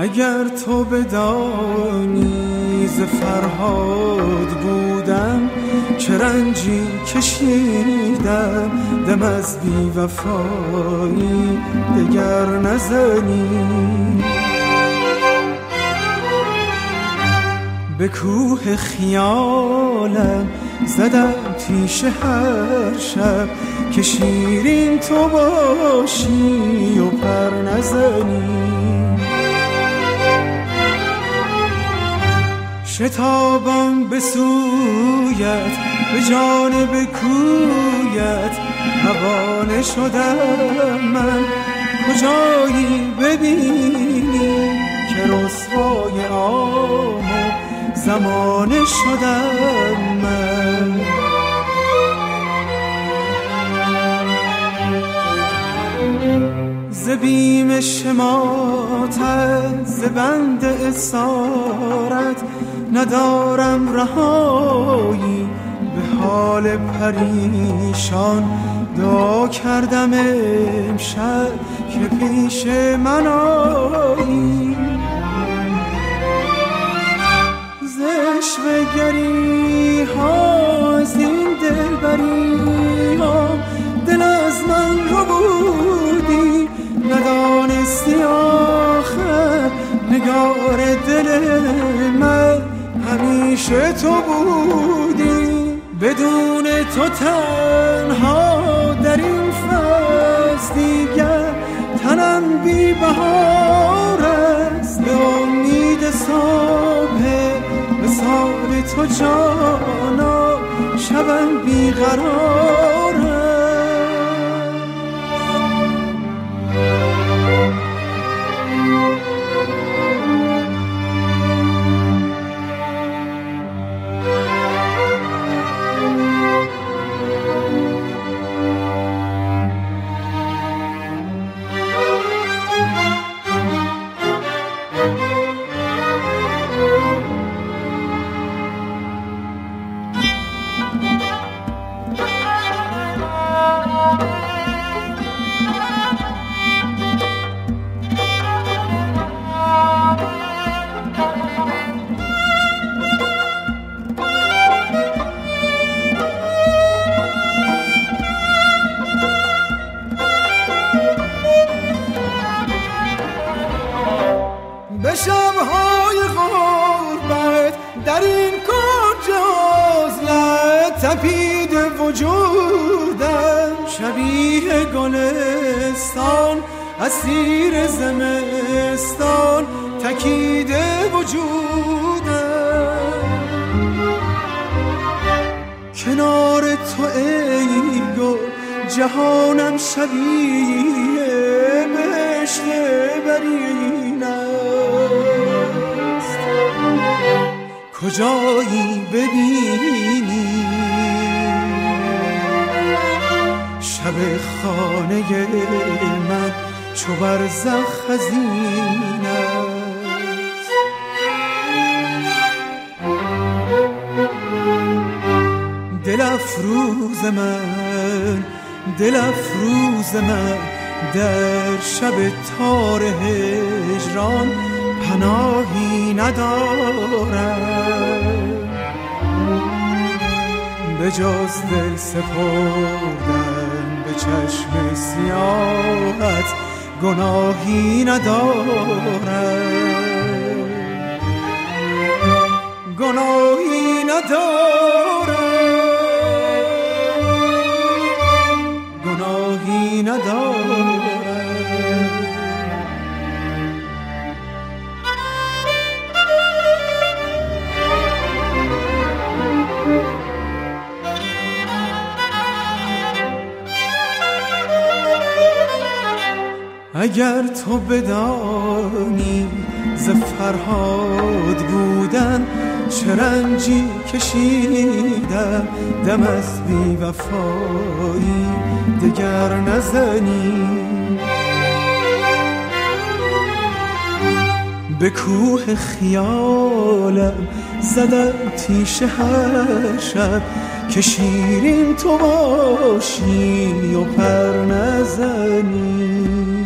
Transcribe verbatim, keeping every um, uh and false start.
اگر تو بدانی ز فرهاد بودم چه رنجی کشیدم، دم از بی وفایی دگر نزنی. به کوه خیالم زدم تیشه هر شب که شیرین تو باشی و پر نزنی. شتابم به سویت به جانب کویت روانه شدم من، کجایی ببینی که رسوای عام زمانه شدم من. ز بیم شماتت ز بند اسارت ندارم رهایی، به حال پریشان دعا کردم امشب که پیش من آیی. زشوه‌گری ها از این دلبری ها دل از من رو بودی، ندانستی آخر نگار دل من همیشه تو بودی. بدون تو تنها در این فصل دیگر تنم بی بهار است، به امید صبح وصال تو جانا شبم بی قرار است. به شب‌های غربت در این کوچه عزلت تپید وجودم، شبیه گلستان اسیر زمستان تکیده وجودم. کنار تو ای گل جهانم شبیه بهشت برین است، کجایی ببینی شب خانه من چو برزخ خزین است. دل افروز من دل افروز من در شب تار هجران پناهی ندارم، به جز دل سپردن به چشم سیاهت گناهی ندارم، گناهی ندارم، گناهی ندارم. اگر تو بدانی ز فرهاد بودن چه رنجی کشیدم، دم از بی وفایی دگر نزنی. به کوه خیالم زدم تیشه هر شب که شیرین تو باشی و پر نزنی.